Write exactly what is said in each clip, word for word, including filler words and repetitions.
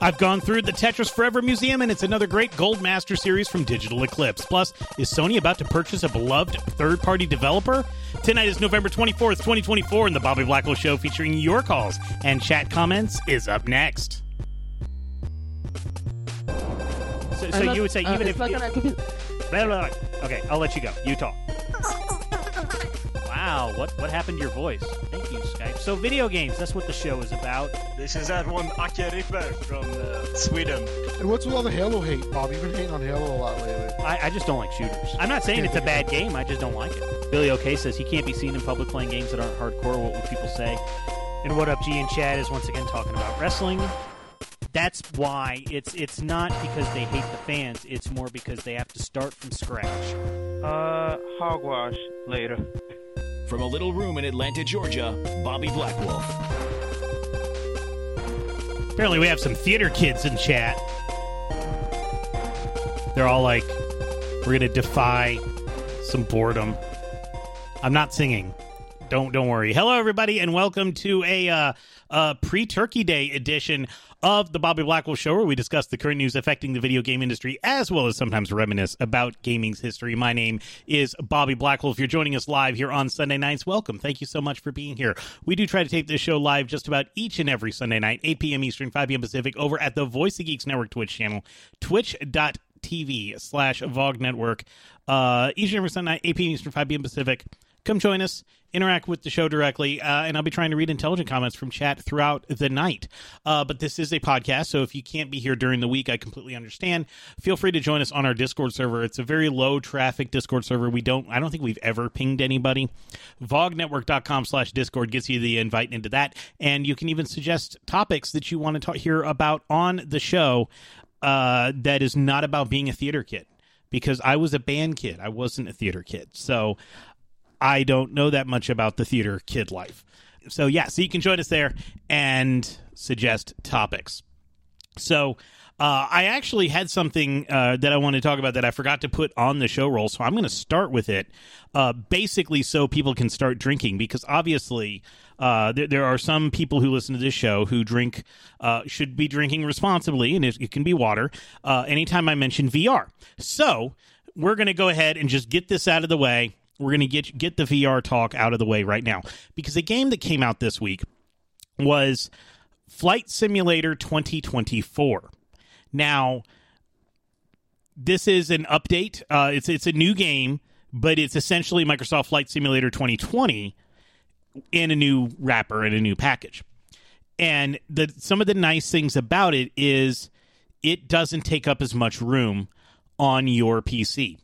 I've gone through the Tetris Forever Museum, and it's another great Gold Master series from Digital Eclipse. Plus, is Sony about to purchase a beloved third-party developer? Tonight is November twenty-fourth, twenty twenty-four, and the Bobby Blackwell Show featuring your calls and chat comments is up next. So, so you would say, uh, even if... You, blah, blah, blah. Okay, I'll let you go. You talk. Wow, what what happened to your voice? Thank you, Skype. So video games, that's what the show is about. This is that one Ake Ripper from uh, Sweden. And what's with all the Halo hate, Bob? You've been hating on Halo a lot lately. I, I just don't like shooters. I'm not saying it's a bad game, I just don't like it. Billy OK says he can't be seen in public playing games that aren't hardcore. What would people say? And What Up G and Chad is once again talking about wrestling. That's why it's it's not because they hate the fans, it's more because they have to start from scratch. Uh, hogwash later. From a little room in Atlanta, Georgia, Bobby Blackwolf. Apparently we have some theater kids in chat. They're all like, we're going to defy some boredom. I'm not singing. Don't don't worry. Hello, everybody, and welcome to a, uh, a pre-Turkey Day edition of the Bobby Blackwell Show, where we discuss the current news affecting the video game industry, as well as sometimes reminisce about gaming's history. My name is Bobby Blackwell. If you're joining us live here on Sunday nights, welcome. Thank you so much for being here. We do try to tape this show live just about each and every Sunday night, eight p.m. Eastern, five p.m. Pacific, over at the Voice of Geeks Network Twitch channel, twitch.tv slash VOG Network. Uh, each and every Sunday night, eight p.m. Eastern, five p.m. Pacific. Come join us, interact with the show directly, uh, and I'll be trying to read intelligent comments from chat throughout the night. Uh, but this is a podcast, so if you can't be here during the week, I completely understand. Feel free to join us on our Discord server. It's a very low-traffic Discord server. We don't, I don't think we've ever pinged anybody. vognetwork.com slash Discord gets you the invite into that, and you can even suggest topics that you want to talk, hear about on the show uh, that is not about being a theater kid, because I was a band kid. I wasn't a theater kid, so I don't know that much about the theater kid life. So, yeah, so you can join us there and suggest topics. So, uh, I actually had something uh, that I wanted to talk about that I forgot to put on the show roll, so I'm going to start with it, uh, basically so people can start drinking, because obviously uh, there, there are some people who listen to this show who drink, uh, should be drinking responsibly, and it, it can be water, uh, anytime I mention V R. So, we're going to go ahead and just get this out of the way. We're going to get get the V R talk out of the way right now, because a game that came out this week was Flight Simulator twenty twenty-four. Now, this is an update. Uh, it's it's a new game, but it's essentially Microsoft Flight Simulator twenty twenty in a new wrapper and a new package. And the some of the nice things about it is it doesn't take up as much room on your P C.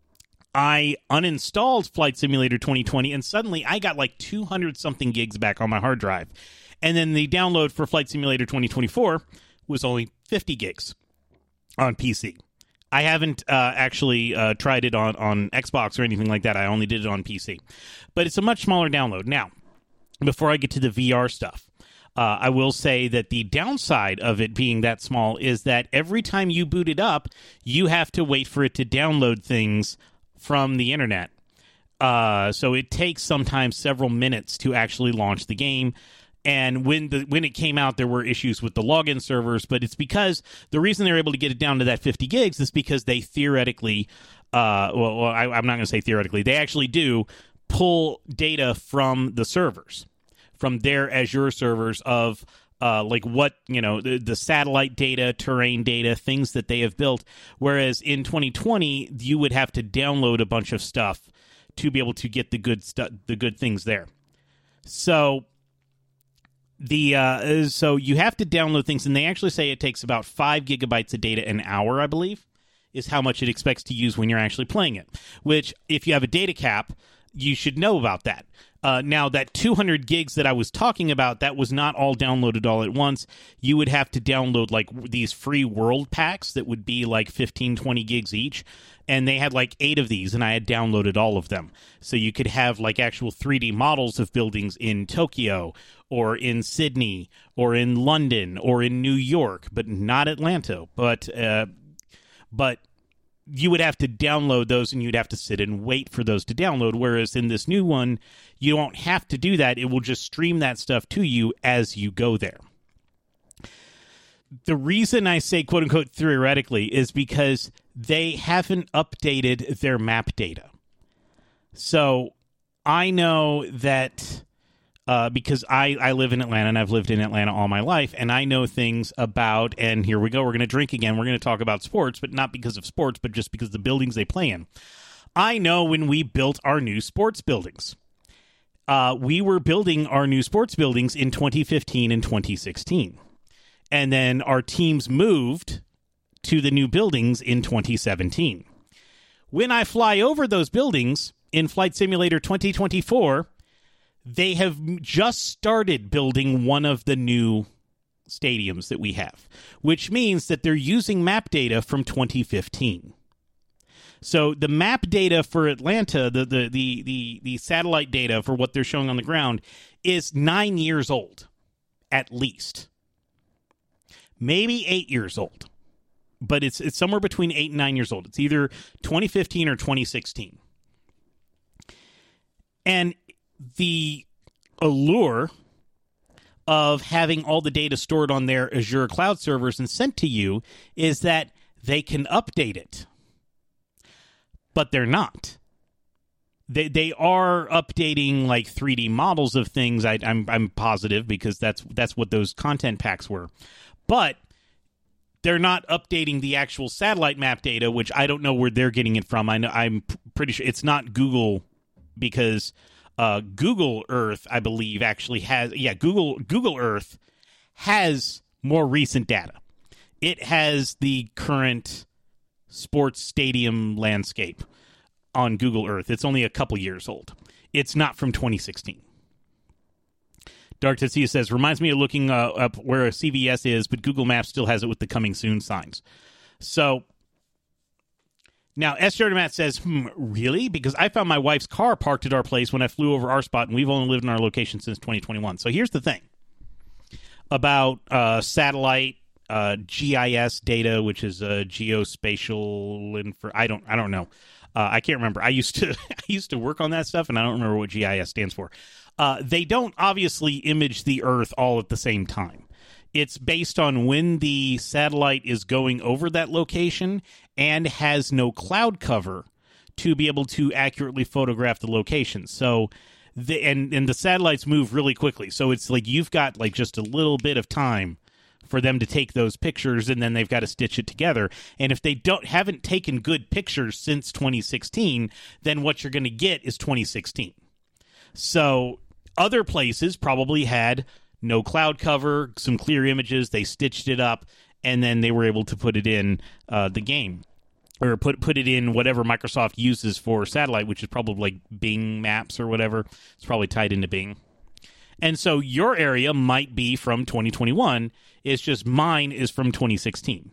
I uninstalled Flight Simulator twenty twenty, and suddenly I got like two hundred something gigs back on my hard drive. And then the download for Flight Simulator twenty twenty-four was only fifty gigs on P C. I haven't uh, actually uh, tried it on, on Xbox or anything like that. I only did it on P C. But it's a much smaller download. Now, before I get to the V R stuff, uh, I will say that the downside of it being that small is that every time you boot it up, you have to wait for it to download things from the internet. Uh, so it takes sometimes several minutes to actually launch the game. And when the when it came out, there were issues with the login servers, but it's because the reason they're able to get it down to that fifty gigs is because they theoretically, uh, well, well I, I'm not going to say theoretically, they actually do pull data from the servers, from their Azure servers of Uh, like what, you know, the, the satellite data, terrain data, things that they have built. Whereas in twenty twenty, you would have to download a bunch of stuff to be able to get the good stuff, the good things there. So the uh, so you have to download things, and they actually say it takes about five gigabytes of data an hour, I believe, is how much it expects to use when you're actually playing it. Which, if you have a data cap, you should know about that. Uh, now, that two hundred gigs that I was talking about, that was not all downloaded all at once. You would have to download, like, these free world packs that would be, like, fifteen, twenty gigs each. And they had, like, eight of these, and I had downloaded all of them. So you could have, like, actual three D models of buildings in Tokyo, or in Sydney, or in London, or in New York, but not Atlanta. But, uh, but... you would have to download those, and you'd have to sit and wait for those to download, whereas in this new one, you don't have to do that. It will just stream that stuff to you as you go there. the reason I say quote unquote theoretically is because they haven't updated their map data. So I know that uh, because I, I live in Atlanta and I've lived in Atlanta all my life, and I know things about, and here we go, we're going to drink again. We're going to talk about sports, but not because of sports, but just because of the buildings they play in. I know when we built our new sports buildings. Uh, we were building our new sports buildings in twenty fifteen and twenty sixteen. And then our teams moved to the new buildings in twenty seventeen. When I fly over those buildings in Flight Simulator twenty twenty-four, they have just started building one of the new stadiums that we have, which means that they're using map data from twenty fifteen. So the map data for Atlanta, the, the the the the satellite data for what they're showing on the ground is nine years old, at least. Maybe eight years old. But it's it's somewhere between eight and nine years old. It's either twenty fifteen or twenty sixteen. And the allure of having all the data stored on their Azure cloud servers and sent to you is that they can update it. But they're not. They they are updating like three D models of things. I, I'm I'm positive because that's that's what those content packs were. But they're not updating the actual satellite map data, which I don't know where they're getting it from. I know I'm p- pretty sure it's not Google, because uh, Google Earth, I believe, actually has yeah Google Google Earth has more recent data. It has the current sports stadium landscape on Google Earth. It's only a couple years old. It's not from twenty sixteen. Dark Tetsuya says, reminds me of looking uh, up where a C V S is, but Google Maps still has it with the coming soon signs. So now S. Jordan Matt says, hmm, really? Because I found my wife's car parked at our place when I flew over our spot, and we've only lived in our location since twenty twenty-one. So here's the thing about uh, satellite Uh, G I S data, which is uh, geospatial info. I don't, I don't know. Uh, I can't remember. I used to, I used to work on that stuff, and I don't remember what G I S stands for. Uh, they don't obviously image the Earth all at the same time. It's based on when the satellite is going over that location and has no cloud cover to be able to accurately photograph the location. So. The, and and the satellites move really quickly, so it's like you've got like just a little bit of time for them to take those pictures, and then they've got to stitch it together. And if they don't haven't taken good pictures since twenty sixteen, then what you're going to get is twenty sixteen. So other places probably had no cloud cover, some clear images, they stitched it up, and then they were able to put it in uh, the game. Or put put it in whatever Microsoft uses for satellite, which is probably like Bing Maps or whatever. It's probably tied into Bing. And so your area might be from twenty twenty-one. It's just mine is from twenty sixteen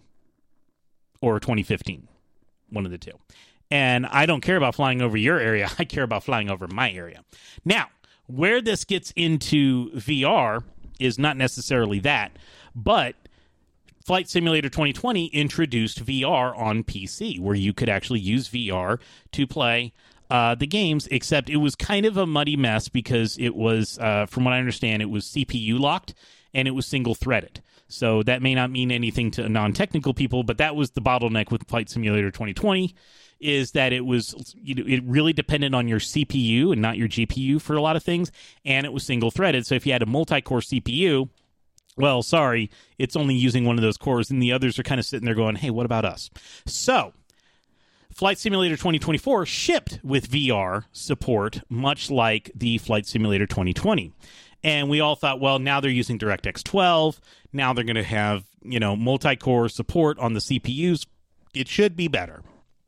or twenty fifteen, one of the two. And I don't care about flying over your area. I care about flying over my area. Now, where this gets into V R is not necessarily that, but Flight Simulator twenty twenty introduced V R on P C, where you could actually use V R to play uh, the games, except it was kind of a muddy mess because it was, uh, from what I understand, it was C P U locked and it was single-threaded. So that may not mean anything to non-technical people, but that was the bottleneck with Flight Simulator twenty twenty, is that it was, you know, it really depended on your C P U and not your G P U for a lot of things, and it was single-threaded. So if you had a multi-core C P U, well, sorry, it's only using one of those cores, and the others are kind of sitting there going, hey, what about us? So, Flight Simulator twenty twenty-four shipped with V R support, much like the Flight Simulator twenty twenty. And we all thought, well, now they're using DirectX twelve. Now they're going to have, you know, multi-core support on the C P Us. It should be better.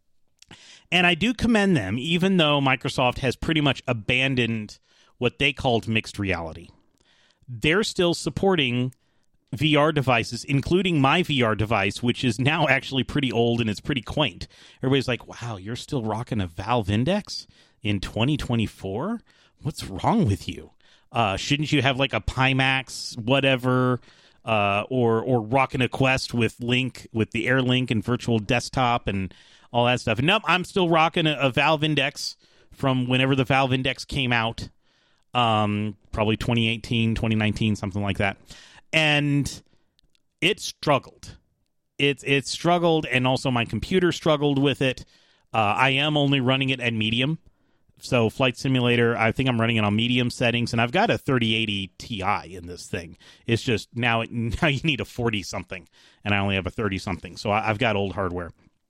And I do commend them, even though Microsoft has pretty much abandoned what they called mixed reality. They're still supporting V R devices, including my V R device, which is now actually pretty old and it's pretty quaint. Everybody's like, wow, you're still rocking a Valve Index in twenty twenty-four? What's wrong with you? Uh, shouldn't you have like a Pimax, whatever, uh, or or rocking a Quest with Link, with the Air Link and virtual desktop and all that stuff? And nope, I'm still rocking a, a Valve Index from whenever the Valve Index came out. Um, probably twenty eighteen, twenty nineteen, something like that. And it struggled. It's it struggled, and also my computer struggled with it. Uh, I am only running it at medium. So Flight Simulator, I think I'm running it on medium settings, and I've got a thirty eighty Ti in this thing. It's just now it, now you need a forty something, and I only have a thirty something. So I, I've got old hardware.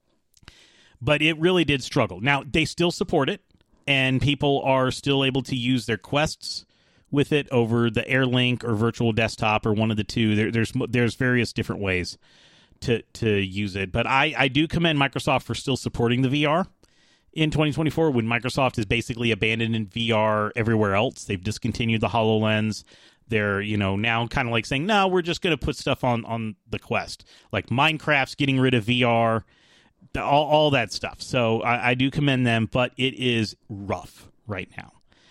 But it really did struggle. Now, they still support it, and people are still able to use their Quests with it over the AirLink or Virtual Desktop or one of the two. There, there's there's various different ways to to use it. But I, I do commend Microsoft for still supporting the V R in twenty twenty-four, when Microsoft has basically abandoned V R everywhere else. They've discontinued the HoloLens. They're, you know, now kind of like saying, no, we're just going to put stuff on, on the Quest. Like Minecraft's getting rid of V R, all, all that stuff. So I, I do commend them, but it is rough right now.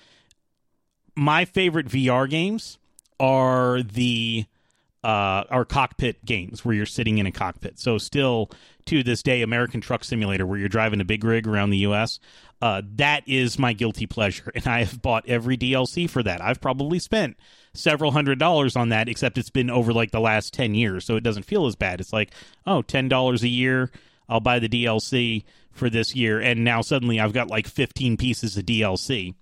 My favorite V R games are the uh, are cockpit games where you're sitting in a cockpit. So still, to this day, American Truck Simulator, where you're driving a big rig around the U S, uh, that is my guilty pleasure, and I have bought every D L C for that. I've probably spent several hundred dollars on that, except it's been over like the last ten years, so it doesn't feel as bad. It's like, oh, ten dollars a year, I'll buy the D L C for this year, and now suddenly I've got like fifteen pieces of D L C.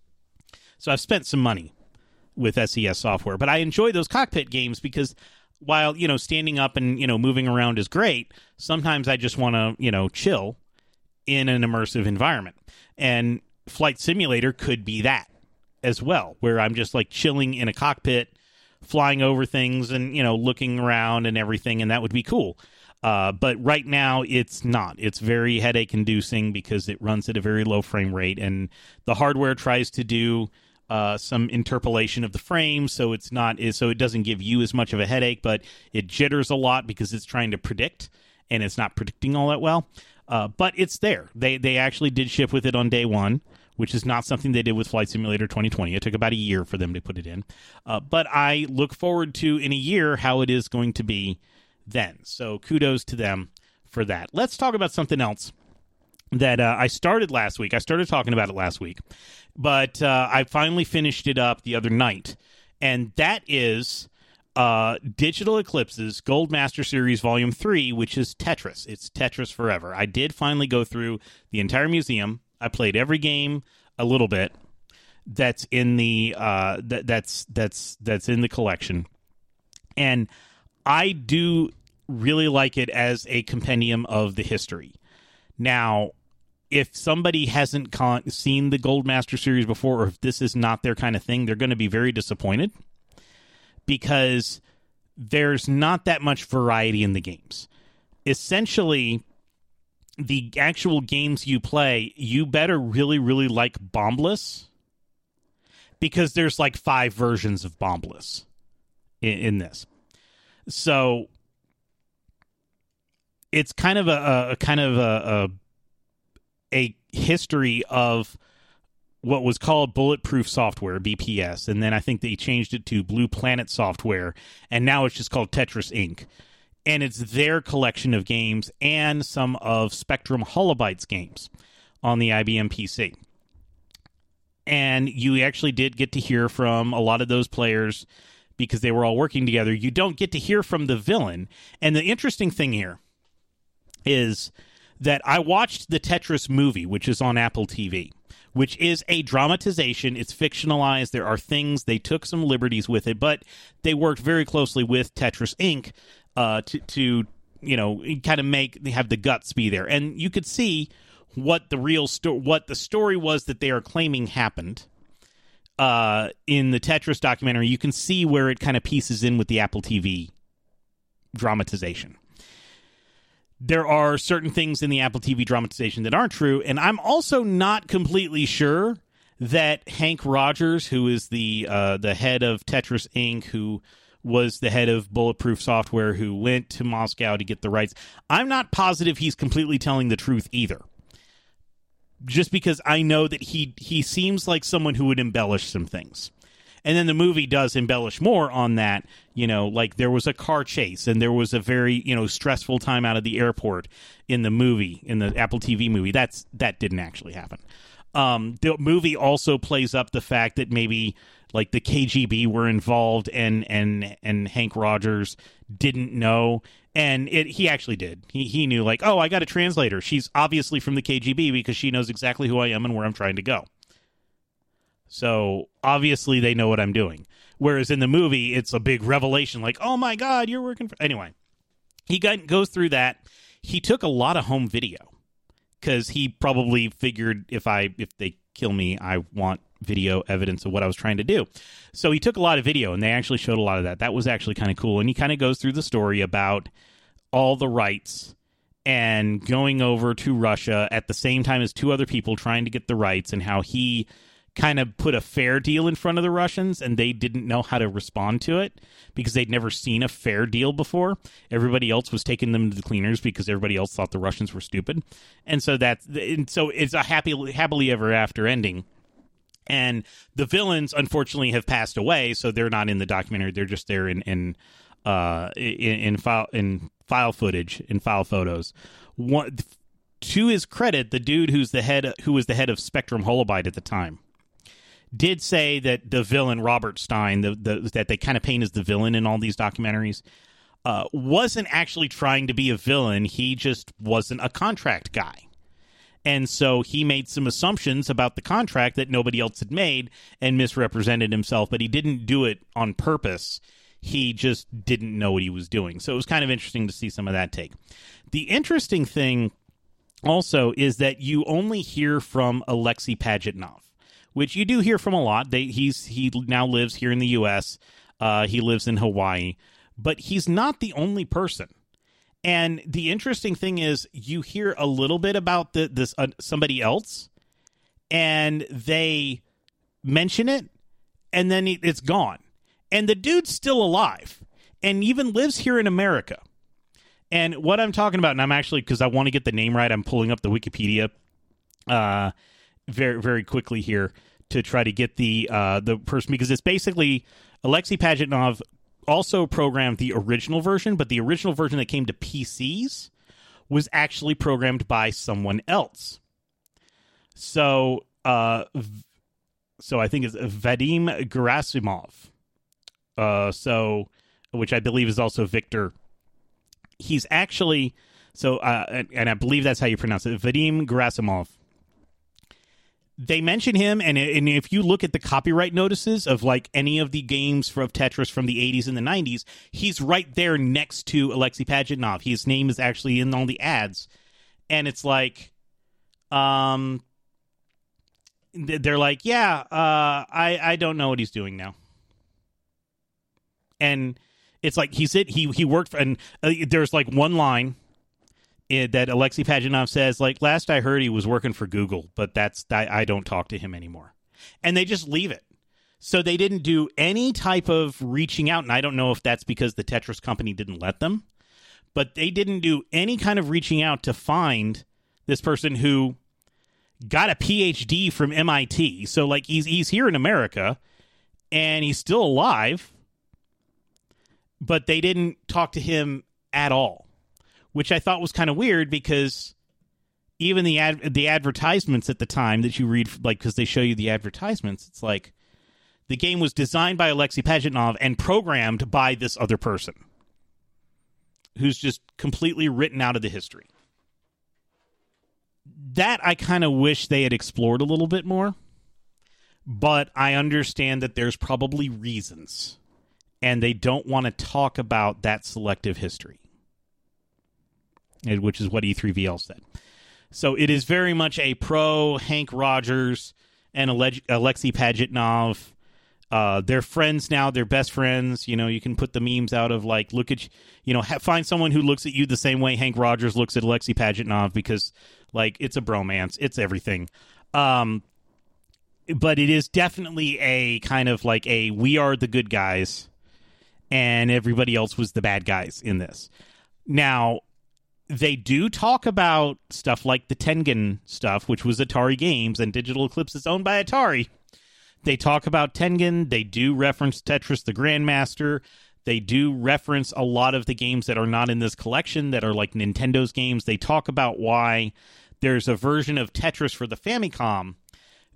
So I've spent some money with S E S software, but I enjoy those cockpit games because while, you know, standing up and, you know, moving around is great, sometimes I just want to, you know, chill in an immersive environment. And Flight Simulator could be that as well, where I'm just like chilling in a cockpit, flying over things and, you know, looking around and everything, and that would be cool. Uh, but right now it's not. It's very headache inducing because it runs at a very low frame rate, and the hardware tries to do Uh, some interpolation of the frame, so it's not so it doesn't give you as much of a headache, but it jitters a lot because it's trying to predict, and it's not predicting all that well. Uh, but it's there. They they actually did ship with it on day one, which is not something they did with Flight Simulator twenty twenty. It took about a year for them to put it in. Uh, but I look forward to, in a year, how it is going to be then. So kudos to them for that. Let's talk about something else that uh, I started last week. I started talking about it last week, but uh, I finally finished it up the other night, and that is uh, Digital Eclipse's Gold Master Series Volume three, which is Tetris. It's Tetris Forever. I did finally go through the entire museum. I played every game a little bit that's in the uh, that, that's that's that's in the collection, and I do really like it as a compendium of the history. Now, if somebody hasn't con- seen the Gold Master Series before, or if this is not their kind of thing, they're going to be very disappointed because there's not that much variety in the games. Essentially, the actual games you play, you better really, really like Bombless, because there's like five versions of Bombless in, in this. So it's kind of a, a kind of a, a a history of what was called Bulletproof Software, B P S, and then I think they changed it to Blue Planet Software, and now it's just called Tetris Incorporated. And it's their collection of games and some of Spectrum Holobyte's games on the I B M P C. And you actually did get to hear from a lot of those players because they were all working together. You don't get to hear from the villain. And the interesting thing here is that I watched the Tetris movie, which is on Apple T V, which is a dramatization. It's fictionalized. There are things, they took some liberties with it, but they worked very closely with Tetris Incorporated uh, to, to, you know, kind of make, they have the guts be there. And you could see what the real story, what the story was that they are claiming happened uh, in the Tetris documentary. You can see where it kind of pieces in with the Apple T V dramatization. There are certain things in the Apple T V dramatization that aren't true, and I'm also not completely sure that Hank Rogers, who is the uh, the head of Tetris Incorporated, who was the head of Bulletproof Software, who went to Moscow to get the rights, I'm not positive he's completely telling the truth either. Just because I know that he he seems like someone who would embellish some things. And then the movie does embellish more on that, you know, like there was a car chase and there was a very, you know, stressful time out of the airport in the movie, in the Apple T V movie. That's that didn't actually happen. Um, the movie also plays up the fact that maybe like the K G B were involved and and and Hank Rogers didn't know, and it he actually did. He he knew, like, oh, I got a translator. She's obviously from the K G B because she knows exactly who I am and where I'm trying to go. So obviously they know what I'm doing. Whereas in the movie, it's a big revelation, like, oh my God, you're working for... Anyway, he got, goes through that. He took a lot of home video because he probably figured if I if they kill me, I want video evidence of what I was trying to do. So he took a lot of video, and they actually showed a lot of that. That was actually kind of cool. And he kind of goes through the story about all the rights and going over to Russia at the same time as two other people trying to get the rights, and how he kind of put a fair deal in front of the Russians, and they didn't know how to respond to it because they'd never seen a fair deal before. Everybody else was taking them to the cleaners because everybody else thought the Russians were stupid. And so that's, and so it's a happy, happily ever after ending. And the villains, unfortunately, have passed away, so they're not in the documentary. They're just there in in uh, in, in file in file footage, in file photos. One, to his credit, the dude who's the head, who was the head of Spectrum Holobyte at the time, did say that the villain, Robert Stein, the, the, that they kind of paint as the villain in all these documentaries, uh, wasn't actually trying to be a villain. He just wasn't a contract guy. And so he made some assumptions about the contract that nobody else had made and misrepresented himself, but he didn't do it on purpose. He just didn't know what he was doing. So it was kind of interesting to see some of that take. The interesting thing also is that you only hear from Alexei Pajitnov, which you do hear from a lot. They, he's he now lives here in the U S. Uh, he lives in Hawaii, but he's not the only person. And the interesting thing is, you hear a little bit about the, this uh, somebody else, and they mention it, and then it's gone. And the dude's still alive, and even lives here in America. And what I'm talking about, and I'm actually, because I want to get the name right, I'm pulling up the Wikipedia uh, very very quickly here to try to get the uh, the person, because it's basically Alexei Pajitnov also programmed the original version, but the original version that came to P Cs was actually programmed by someone else. So, uh, so I think it's Vadim Gerasimov. Uh, so, which I believe is also Victor. He's actually so, uh, and, and I believe that's how you pronounce it, Vadim Gerasimov. They mention him, and, and if you look at the copyright notices of like any of the games for, of Tetris from the eighties and the nineties, he's right there next to Alexei Pajitnov. His name is actually in all the ads, and it's like, um, they're like, yeah, uh, I I don't know what he's doing now, and it's like he's it. He he worked for, and uh, there's like one line It, that Alexei Pajitnov says, like, last I heard he was working for Google, but that's I, I don't talk to him anymore. And they just leave it. So they didn't do any type of reaching out, and I don't know if that's because the Tetris company didn't let them, but they didn't do any kind of reaching out to find this person who got a P H D from M I T. So, like, he's he's here in America, and he's still alive, but they didn't talk to him at all, which I thought was kind of weird, because even the ad, the advertisements at the time that you read, like, because they show you the advertisements, it's like the game was designed by Alexei Pajitnov and programmed by this other person who's just completely written out of the history. That I kind of wish they had explored a little bit more, but I understand that there's probably reasons, and they don't want to talk about that selective history, which is what E three V L said. So it is very much a pro Hank Rogers and Ale- Alexei Pajitnov. Uh, they're friends now. They're best friends. You know, you can put the memes out of, like, look at, you know, ha- find someone who looks at you the same way Hank Rogers looks at Alexei Pajitnov, because, like, it's a bromance. It's everything. Um, but it is definitely a kind of like a, we are the good guys and everybody else was the bad guys in this. Now, they do talk about stuff like the Tengen stuff, which was Atari Games, and Digital Eclipse is owned by Atari. They talk about Tengen. They do reference Tetris the Grandmaster. They do reference a lot of the games that are not in this collection that are like Nintendo's games. They talk about why there's a version of Tetris for the Famicom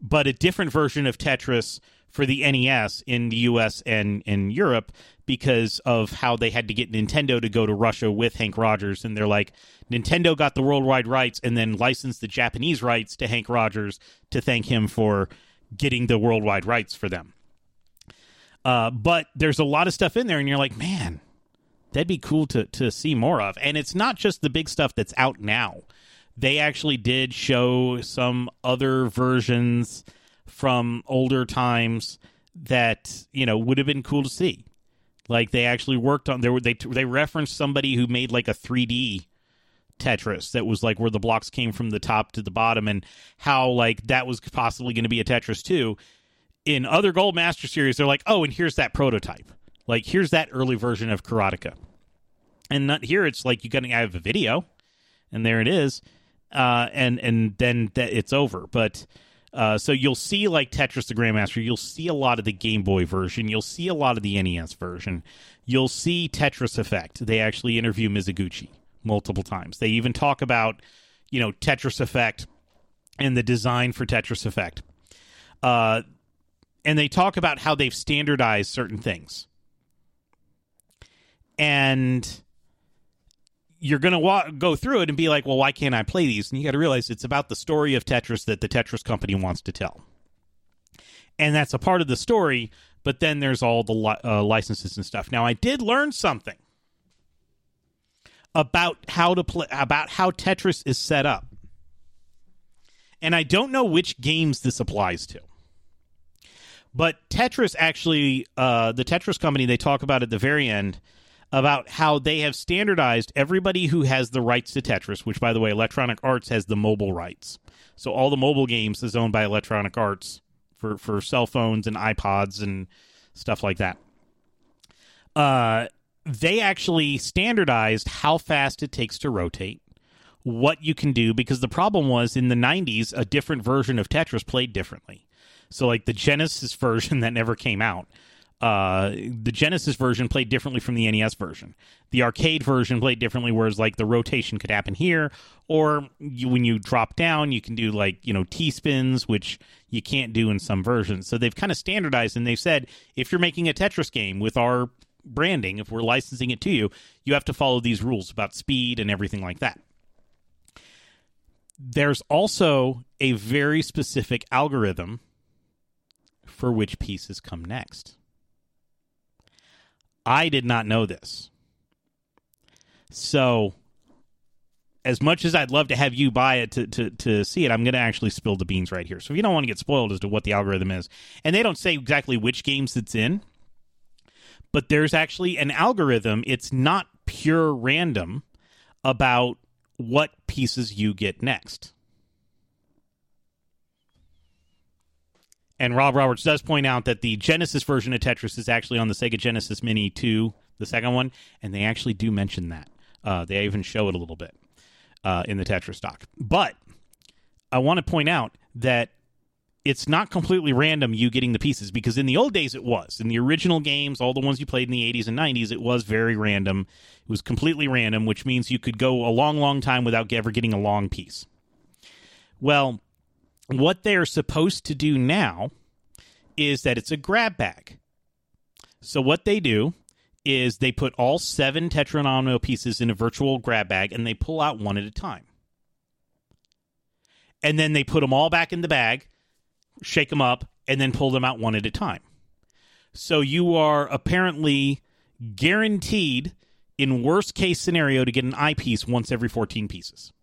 but a different version of Tetris for the N E S in the U S and in Europe because of how they had to get Nintendo to go to Russia with Hank Rogers. And they're like, Nintendo got the worldwide rights and then licensed the Japanese rights to Hank Rogers to thank him for getting the worldwide rights for them. Uh, but there's a lot of stuff in there, and you're like, man, that'd be cool to, to see more of. And it's not just the big stuff that's out now. They actually did show some other versions from older times that, you know, would have been cool to see. Like, they actually worked on, there. they they referenced somebody who made, like, a three D Tetris that was, like, where the blocks came from the top to the bottom, and how, like, that was possibly going to be a Tetris too. In other Gold Master series, they're like, oh, and here's that prototype. Like, here's that early version of Karateka. And not here, it's like, you got to have a video, and there it is. Uh, and and then that it's over. But uh, so you'll see like Tetris the Grandmaster. You'll see a lot of the Game Boy version. You'll see a lot of the N E S version. You'll see Tetris Effect. They actually interview Mizuguchi multiple times. They even talk about, you know, Tetris Effect and the design for Tetris Effect. Uh, and they talk about how they've standardized certain things. And you're going to wa- go through it and be like, well, why can't I play these? And you got to realize it's about the story of Tetris that the Tetris company wants to tell. And that's a part of the story, but then there's all the li- uh, licenses and stuff. Now, I did learn something about how to play, about how Tetris is set up. And I don't know which games this applies to. But Tetris actually, uh, the Tetris company, they talk about at the very end about how they have standardized everybody who has the rights to Tetris, which, by the way, Electronic Arts has the mobile rights. So all the mobile games is owned by Electronic Arts for, for cell phones and iPods and stuff like that. Uh, they actually standardized how fast it takes to rotate, what you can do, because the problem was in the nineties, a different version of Tetris played differently. So like the Genesis version that never came out, Uh, the Genesis version played differently from the N E S version. The arcade version played differently, whereas like the rotation could happen here, or you, when you drop down, you can do like, you know, T-spins, which you can't do in some versions. So they've kind of standardized, and they've said, if you're making a Tetris game with our branding, if we're licensing it to you, you have to follow these rules about speed and everything like that. There's also a very specific algorithm for which pieces come next. I did not know this. So, as much as I'd love to have you buy it to, to, to see it, I'm going to actually spill the beans right here. So, if you don't want to get spoiled as to what the algorithm is, and they don't say exactly which games it's in, but there's actually an algorithm. It's not pure random about what pieces you get next. And Rob Roberts does point out that the Genesis version of Tetris is actually on the Sega Genesis Mini two, the second one, and they actually do mention that. Uh, they even show it a little bit uh, in the Tetris doc. But I want to point out that it's not completely random you getting the pieces, because in the old days it was. In the original games, all the ones you played in the eighties and nineties, it was very random. It was completely random, which means you could go a long, long time without ever getting a long piece. Well, what they're supposed to do now is that it's a grab bag. So what they do is they put all seven Tetranomino pieces in a virtual grab bag, and they pull out one at a time. And then they put them all back in the bag, shake them up, and then pull them out one at a time. So you are apparently guaranteed, in worst case scenario, to get an eyepiece once every fourteen pieces.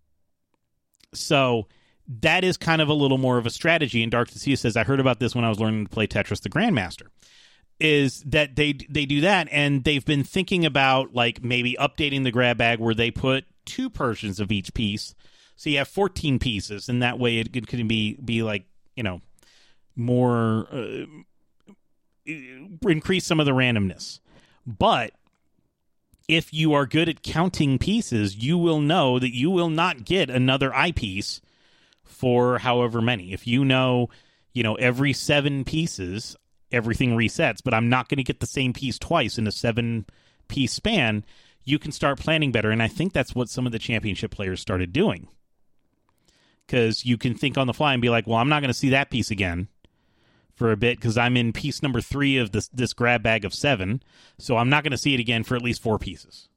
So that is kind of a little more of a strategy. And Dark Thessia says, I heard about this when I was learning to play Tetris the Grandmaster. Is that they they do that, and they've been thinking about like maybe updating the grab bag where they put two versions of each piece. So you have fourteen pieces, and that way it could, could be, be like, you know, more, uh, increase some of the randomness. But if you are good at counting pieces, you will know that you will not get another eyepiece for however many. If you know, you know, every seven pieces, everything resets, but I'm not going to get the same piece twice in a seven-piece span, you can start planning better. And I think that's what some of the championship players started doing. because you can think on the fly and be like, well, I'm not going to see that piece again for a bit because I'm in piece number three of this, this grab bag of seven, so I'm not going to see it again for at least four pieces.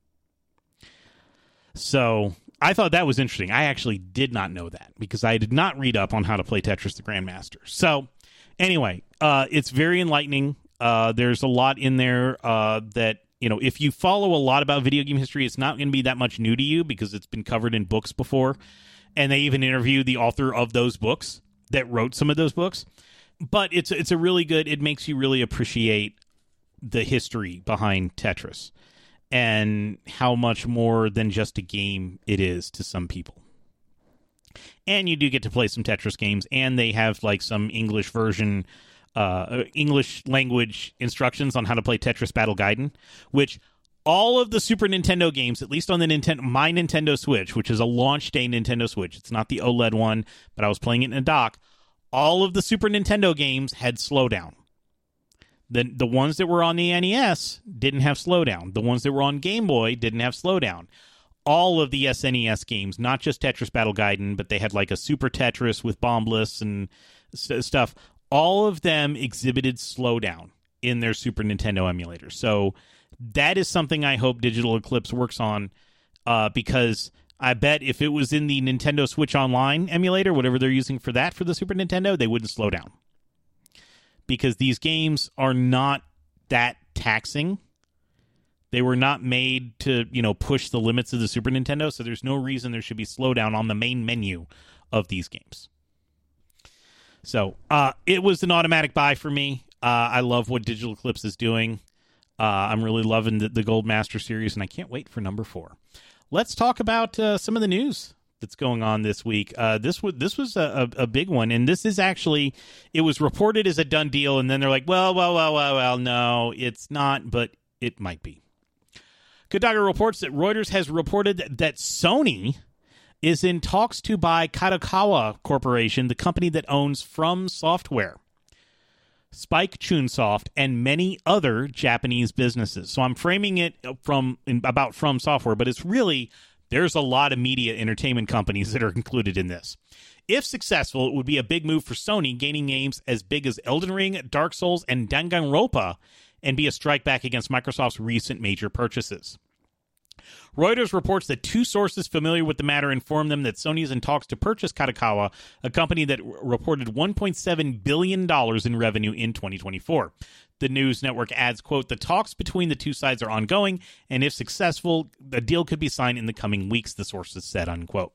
So I thought that was interesting. I actually did not know that because I did not read up on how to play Tetris the Grandmaster. So anyway, uh, it's very enlightening. Uh, there's a lot in there uh, that, you know, if you follow a lot about video game history, it's not going to be that much new to you because it's been covered in books before. And they even interviewed the author of those books that wrote some of those books. But it's it's a really good, it makes you really appreciate the history behind Tetris and how much more than just a game it is to some people. And you do get to play some Tetris games, and they have like some English version, uh, English language instructions on how to play Tetris Battle Gaiden, which all of the Super Nintendo games, at least on the Nintendo, my Nintendo Switch, which is a launch day Nintendo Switch, it's not the OLED one, but I was playing it in a dock, all of the Super Nintendo games had slowdown. The, the ones that were on the N E S didn't have slowdown. The ones that were on Game Boy didn't have slowdown. All of the S N E S games, not just Tetris Battle Gaiden, but they had like a Super Tetris with Bombless and st- stuff. All of them exhibited slowdown in their Super Nintendo emulator. So that is something I hope Digital Eclipse works on uh, because I bet if it was in the Nintendo Switch Online emulator, whatever they're using for that for the Super Nintendo, they wouldn't slow down. Because these games are not that taxing. They were not made to, you know, push the limits of the Super Nintendo, so there's no reason there should be slowdown on the main menu of these games. So, uh, it was an automatic buy for me. Uh, I love what Digital Eclipse is doing. Uh, I'm really loving the, the Gold Master series, and I can't wait for number four. Let's talk about uh, some of the news that's going on this week. Uh, this was this was a, a, a big one, and this is actually, it was reported as a done deal, and then they're like, well, well, well, well, well, no, it's not, but it might be. Kotaku reports that Reuters has reported that Sony is in talks to buy Kadokawa Corporation, the company that owns From Software, Spike Chunsoft, and many other Japanese businesses. So I'm framing it from in, about From Software, but it's really, there's a lot of media entertainment companies that are included in this. If successful, it would be a big move for Sony, gaining names as big as Elden Ring, Dark Souls, and Danganronpa, and be a strike back against Microsoft's recent major purchases. Reuters reports that two sources familiar with the matter informed them that Sony is in talks to purchase Kadokawa, a company that r- reported one point seven billion dollars in revenue in twenty twenty-four. The news network adds, quote, the talks between the two sides are ongoing, and if successful, the deal could be signed in the coming weeks, the sources said, unquote.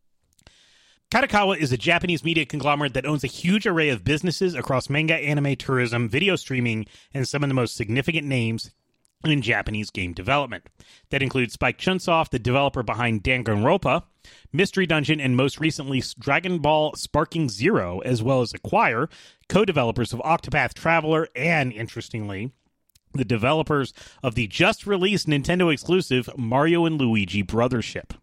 Kadokawa is a Japanese media conglomerate that owns a huge array of businesses across manga, anime, tourism, video streaming, and some of the most significant names in Japanese game development. That includes Spike Chunsoft, the developer behind Danganronpa, Mystery Dungeon, and most recently Dragon Ball Sparking Zero, as well as Acquire, co-developers of Octopath Traveler, and, interestingly, the developers of the just-released Nintendo exclusive Mario and Luigi Brothership.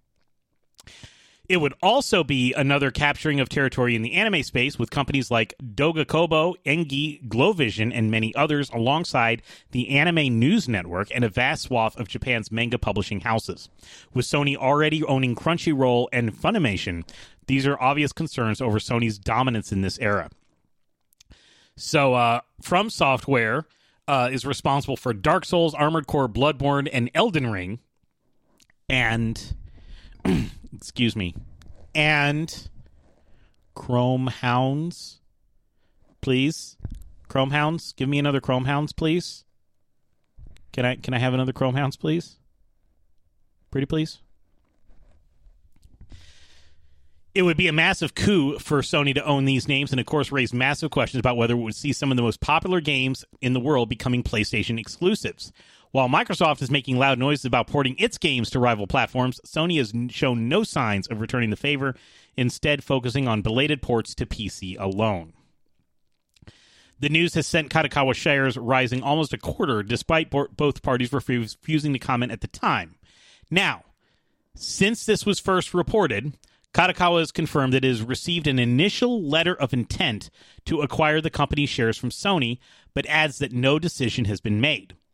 It would also be another capturing of territory in the anime space with companies like Doga Kobo, Engi, Glowvision, and many others alongside the Anime News Network and a vast swath of Japan's manga publishing houses. With Sony already owning Crunchyroll and Funimation, these are obvious concerns over Sony's dominance in this era. So, uh, From Software uh, is responsible for Dark Souls, Armored Core, Bloodborne, and Elden Ring. And... excuse me, and Chrome Hounds, please. Chrome Hounds, give me another Chrome Hounds, please. Can I can I have another Chrome Hounds, please? Pretty please. It would be a massive coup for Sony to own these names and, of course, raise massive questions about whether it would see some of the most popular games in the world becoming PlayStation exclusives. While Microsoft is making loud noises about porting its games to rival platforms, Sony has shown no signs of returning the favor, instead focusing on belated ports to P C alone. The news has sent Kadokawa shares rising almost a quarter, despite bo- both parties refusing to comment at the time. Now, since this was first reported, Kadokawa has confirmed that it has received an initial letter of intent to acquire the company's shares from Sony, but adds that no decision has been made.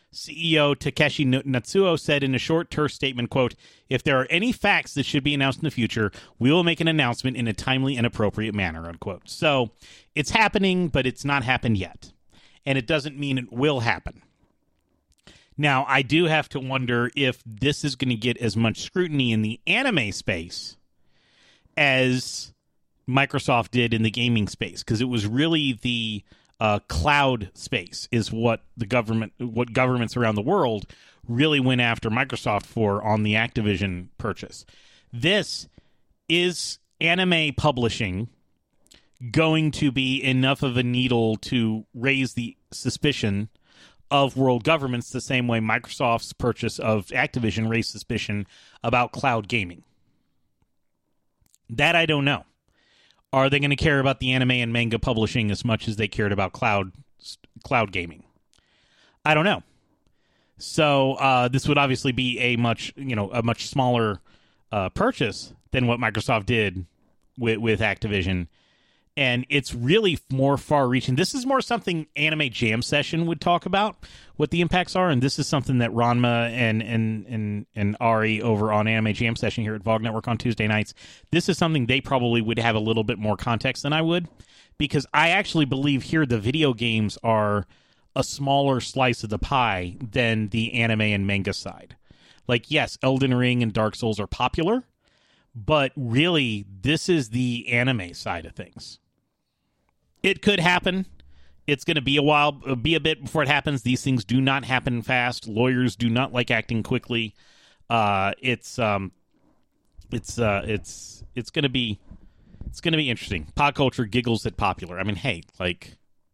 C E O Takeshi Natsuo said in a short, terse statement, quote, "If there are any facts that should be announced in the future, we will make an announcement in a timely and appropriate manner," unquote. So it's happening, but it's not happened yet. And it doesn't mean it will happen. Now, I do have to wonder if this is going to get as much scrutiny in the anime space as Microsoft did in the gaming space, because it was really the uh, cloud space is what the government, what governments around the world really went after Microsoft for on the Activision purchase. This is anime publishing going to be enough of a needle to raise the suspicion of world governments the same way Microsoft's purchase of Activision raised suspicion about cloud gaming? That I don't know. Are they going to care about the anime and manga publishing as much as they cared about cloud cloud gaming? I don't know. So uh, this would obviously be a much you know a much smaller uh, purchase than what Microsoft did with, with Activision. And it's really more far-reaching. This is more something Anime Jam Session would talk about, what the impacts are. And this is something that Ranma and and and, and Ari over on Anime Jam Session here at V O G Network on Tuesday nights, this is something they probably would have a little bit more context than I would. Because I actually believe here the video games are a smaller slice of the pie than the anime and manga side. Like, yes, Elden Ring and Dark Souls are popular, but really, this is the anime side of things. It could happen. It's going to be a while, be a bit before it happens. These things do not happen fast. Lawyers do not like acting quickly. Uh, it's um, it's uh, it's it's going to be it's going to be interesting. Pod culture giggles at popular. I mean, hey, like,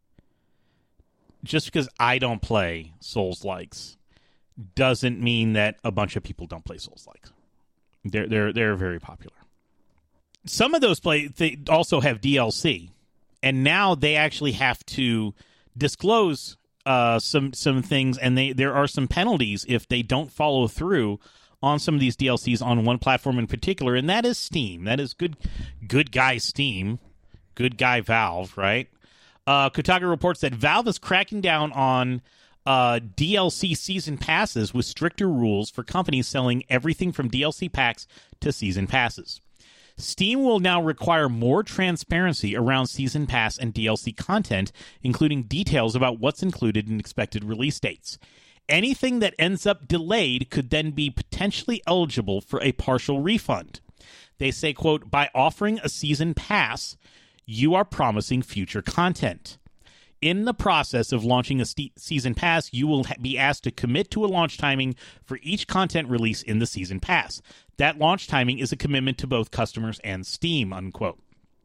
just because I don't play Souls-likes doesn't mean that a bunch of people don't play Souls-likes. They're they're they're very popular. Some of those play they also have D L C. And now they actually have to disclose uh, some some things, and they there are some penalties if they don't follow through on some of these D L Cs on one platform in particular, and that is Steam. That is good, good guy Steam, good guy Valve, right? Uh, Kotaku reports that Valve is cracking down on uh, D L C season passes with stricter rules for companies selling everything from D L C packs to season passes. Steam will now require more transparency around Season Pass and D L C content, including details about what's included in expected release dates. Anything that ends up delayed could then be potentially eligible for a partial refund. They say, quote, "By offering a Season Pass, you are promising future content. In the process of launching a st- Season Pass, you will ha- be asked to commit to a launch timing for each content release in the Season Pass. That launch timing is a commitment to both customers and Steam," unquote.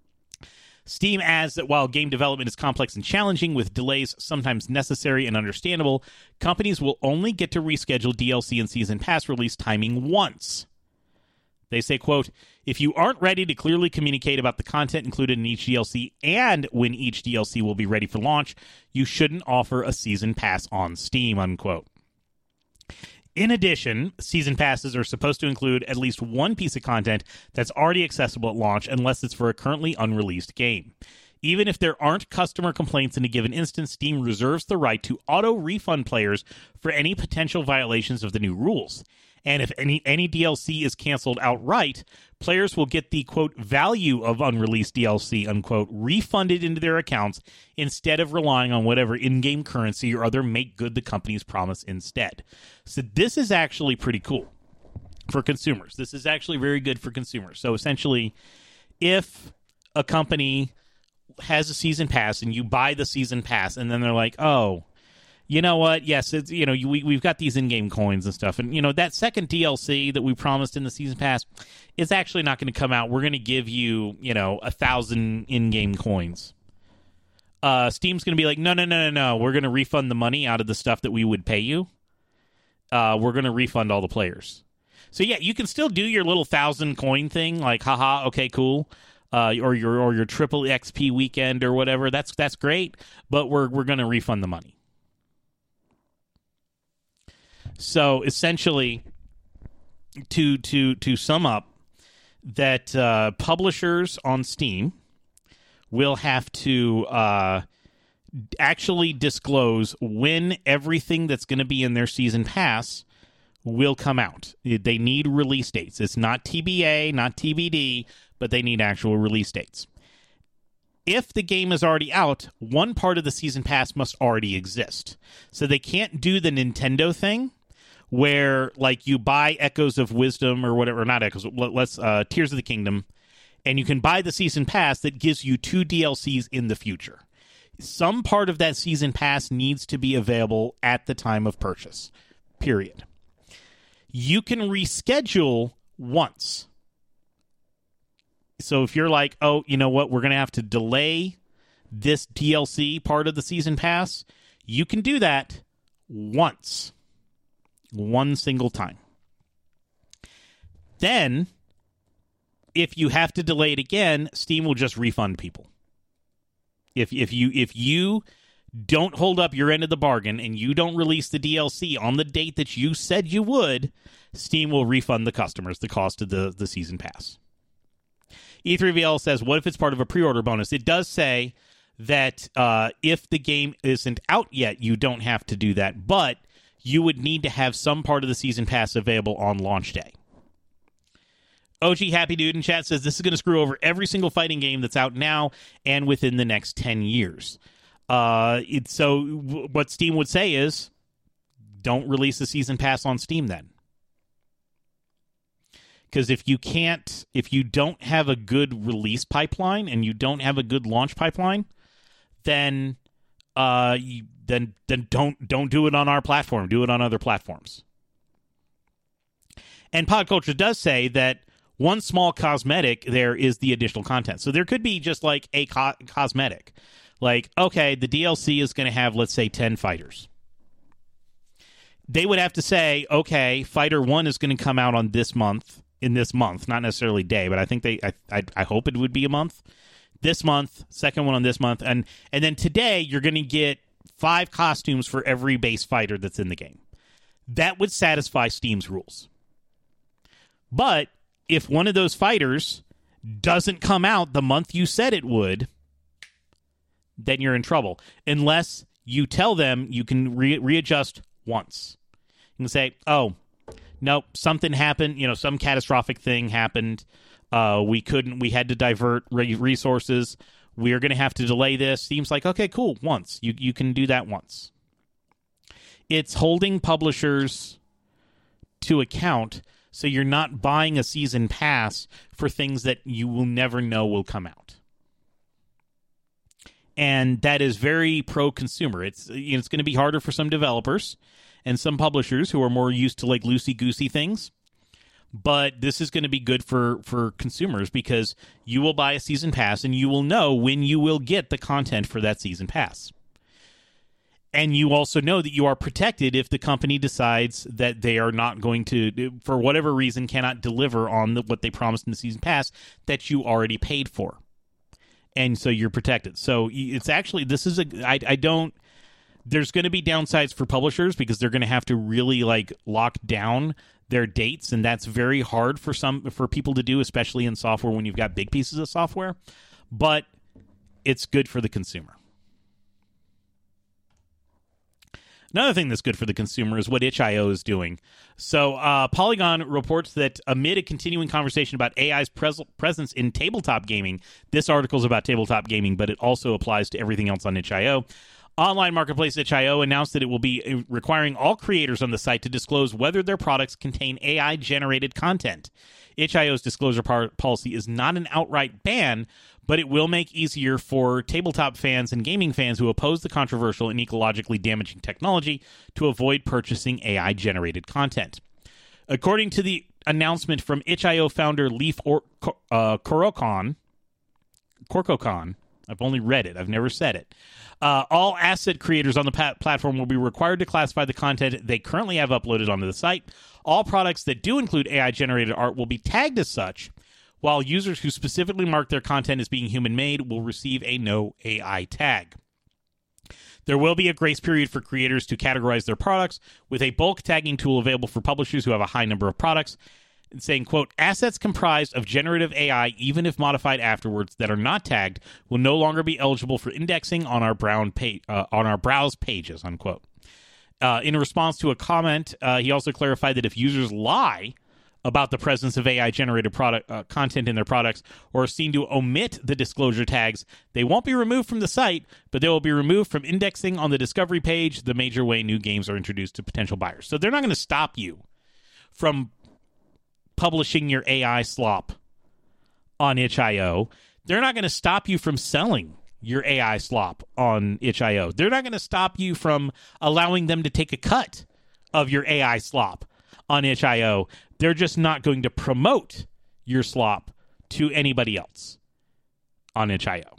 Steam adds that while game development is complex and challenging, with delays sometimes necessary and understandable, companies will only get to reschedule D L C and Season Pass release timing once. They say, quote, "If you aren't ready to clearly communicate about the content included in each D L C and when each D L C will be ready for launch, you shouldn't offer a Season Pass on Steam," unquote. In addition, Season Passes are supposed to include at least one piece of content that's already accessible at launch unless it's for a currently unreleased game. Even if there aren't customer complaints in a given instance, Steam reserves the right to auto-refund players for any potential violations of the new rules. And if any any D L C is canceled outright, players will get the, quote, "value of unreleased D L C," unquote, refunded into their accounts instead of relying on whatever in-game currency or other make-good the companies promise instead. So this is actually pretty cool for consumers. This is actually very good for consumers. So essentially, if a company has a season pass and you buy the season pass and then they're like, oh, you know what? Yes, it's, you know, we, we've got these in-game coins and stuff. And, you know, that second D L C that we promised in the season pass is actually not going to come out. We're going to give you, you know, a thousand in-game coins. Uh, Steam's going to be like, no, no, no, no, no. We're going to refund the money out of the stuff that we would pay you. Uh, we're going to refund all the players. So, yeah, you can still do your little thousand coin thing, like, haha, okay, cool. Uh, or your or your triple X P weekend or whatever. That's that's great, but we're we're going to refund the money. So essentially, to to to sum up, that uh, publishers on Steam will have to uh, actually disclose when everything that's going to be in their season pass will come out. They need release dates. It's not T B A, not T B D, but they need actual release dates. If the game is already out, one part of the season pass must already exist. So they can't do the Nintendo thing where, like, you buy Echoes of Wisdom or whatever, not Echoes, let's uh, Tears of the Kingdom, and you can buy the season pass that gives you two D L Cs in the future. Some part of that season pass needs to be available at the time of purchase, period. You can reschedule once. So if you're like, oh, you know what, we're going to have to delay this D L C part of the season pass, you can do that once. One single time. Then, if you have to delay it again, Steam will just refund people. If if you if you don't hold up your end of the bargain and you don't release the D L C on the date that you said you would, Steam will refund the customers the cost of the, the season pass. E three V L says, what if it's part of a pre-order bonus? It does say that uh, if the game isn't out yet, you don't have to do that, but you would need to have some part of the season pass available on launch day. O G Happy Dude in chat says, this is going to screw over every single fighting game that's out now and within the next ten years. Uh, it, so w- what Steam would say is, don't release the season pass on Steam then. Because if you can't, if you don't have a good release pipeline and you don't have a good launch pipeline, then uh, you, then then don't don't do it on our platform. Do it on other platforms. And Pod Culture does say that one small cosmetic there is the additional content. So there could be just like a co- cosmetic. Like, okay, the D L C is going to have, let's say, ten fighters. They would have to say, okay, Fighter one is going to come out on this month. In this month, not necessarily day, but I think they, I, I, I hope it would be a month. This month, second one on this month, and and then today you're going to get five costumes for every base fighter that's in the game. That would satisfy Steam's rules. But if one of those fighters doesn't come out the month you said it would, then you're in trouble. Unless you tell them you can re- readjust once. You can say, oh, nope, something happened, you know, some catastrophic thing happened. Uh, we couldn't, we had to divert re- resources. We're going to have to delay this. Steam's like, okay, cool, once. You you can do that once. It's holding publishers to account so you're not buying a season pass for things that you will never know will come out. And that is very pro-consumer. It's, you know, it's going to be harder for some developers and some publishers who are more used to like loosey-goosey things. But this is going to be good for, for consumers because you will buy a season pass and you will know when you will get the content for that season pass. And you also know that you are protected if the company decides that they are not going to, for whatever reason, cannot deliver on the, what they promised in the season pass that you already paid for. And so you're protected. So it's actually, this is a, I, I don't, there's going to be downsides for publishers because they're going to have to really like lock down their dates, and that's very hard for some for people to do, especially in software when you've got big pieces of software. But it's good for the consumer. Another thing that's good for the consumer is what itch dot i o is doing. So uh, Polygon reports that amid a continuing conversation about A I's pres- presence in tabletop gaming, this article is about tabletop gaming, but it also applies to everything else on itch dot i o. Online marketplace itch dot i o announced that it will be requiring all creators on the site to disclose whether their products contain A I-generated content. itch dot i o's disclosure par- policy is not an outright ban, but it will make easier for tabletop fans and gaming fans who oppose the controversial and ecologically damaging technology to avoid purchasing A I-generated content. According to the announcement from itch dot i o founder Leif or- uh, Korokon, Korkokon, I've only read it. I've never said it. Uh, all asset creators on the pat- platform will be required to classify the content they currently have uploaded onto the site. All products that do include A I-generated art will be tagged as such, while users who specifically mark their content as being human-made will receive a no A I tag. There will be a grace period for creators to categorize their products, with a bulk tagging tool available for publishers who have a high number of products. saying, quote, assets comprised of generative A I, even if modified afterwards, that are not tagged, will no longer be eligible for indexing on our brown pa- uh, on our browse pages, unquote. Uh, in response to a comment, uh, he also clarified that if users lie about the presence of A I-generated product uh, content in their products or are seen to omit the disclosure tags, they won't be removed from the site, but they will be removed from indexing on the discovery page, the major way new games are introduced to potential buyers. So they're not going to stop you from publishing your A I slop on itch dot io. They're not going to stop you from selling your A I slop on itch dot io. They're not going to stop you from allowing them to take a cut of your A I slop on itch dot io. They're just not going to promote your slop to anybody else on itch dot io.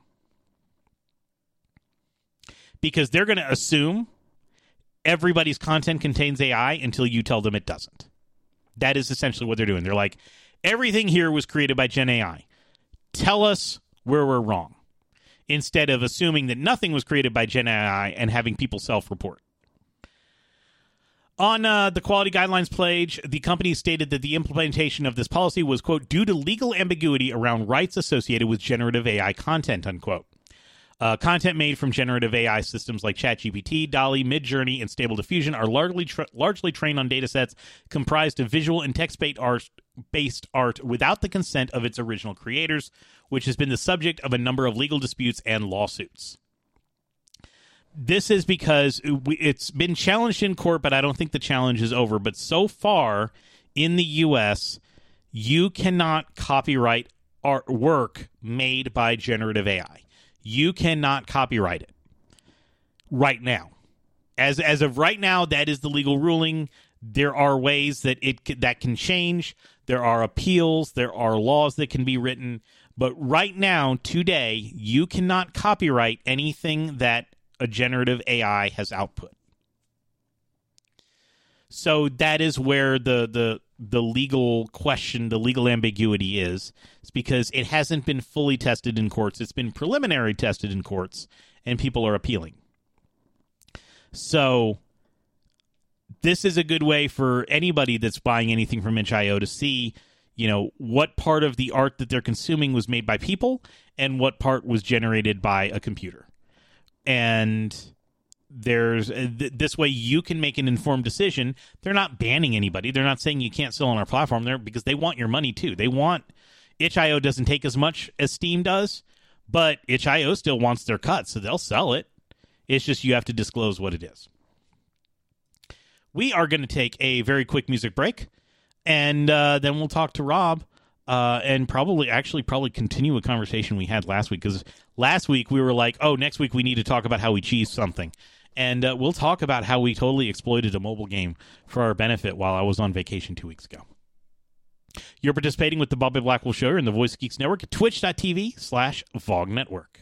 Because they're going to assume everybody's content contains A I until you tell them it doesn't. That is essentially what they're doing. They're like, everything here was created by Gen A I. Tell us where we're wrong. Instead of assuming that nothing was created by Gen A I and having people self-report. On uh, the quality guidelines page, the company stated that the implementation of this policy was, quote, due to legal ambiguity around rights associated with generative A I content, unquote. Uh, content made from generative A I systems like ChatGPT, DALL-E, Midjourney, and Stable Diffusion are largely tra- largely trained on datasets comprised of visual and text-based art, based art without the consent of its original creators, which has been the subject of a number of legal disputes and lawsuits. This is because it's been challenged in court, but I don't think the challenge is over. But so far in the U S, you cannot copyright art work made by generative A I. You cannot copyright it right now. As as of right now, that is the legal ruling. There are ways that it that can change. There are appeals. There are laws that can be written. But right now, today, you cannot copyright anything that a generative A I has output. So that is where the the the legal question, the legal ambiguity is. It's because it hasn't been fully tested in courts. It's been preliminary tested in courts, and people are appealing. So this is a good way for anybody that's buying anything from itch dot io to see, you know, what part of the art that they're consuming was made by people and what part was generated by a computer. And there's th- this way you can make an informed decision. They're not banning anybody. They're not saying you can't sell on our platform there because they want your money too. They want itch dot io doesn't take as much as Steam does, but itch dot io still wants their cut, so they'll sell it. It's just you have to disclose what it is. We are going to take a very quick music break, and uh, then we'll talk to Rob. Uh, and probably, actually, probably continue a conversation we had last week. Because last week we were like, oh, next week we need to talk about how we cheesed something. And uh, we'll talk about how we totally exploited a mobile game for our benefit while I was on vacation two weeks ago. You're participating with the Bobby Blackwell Show and the Voice Geeks Network at twitch.tv slash VOG Network.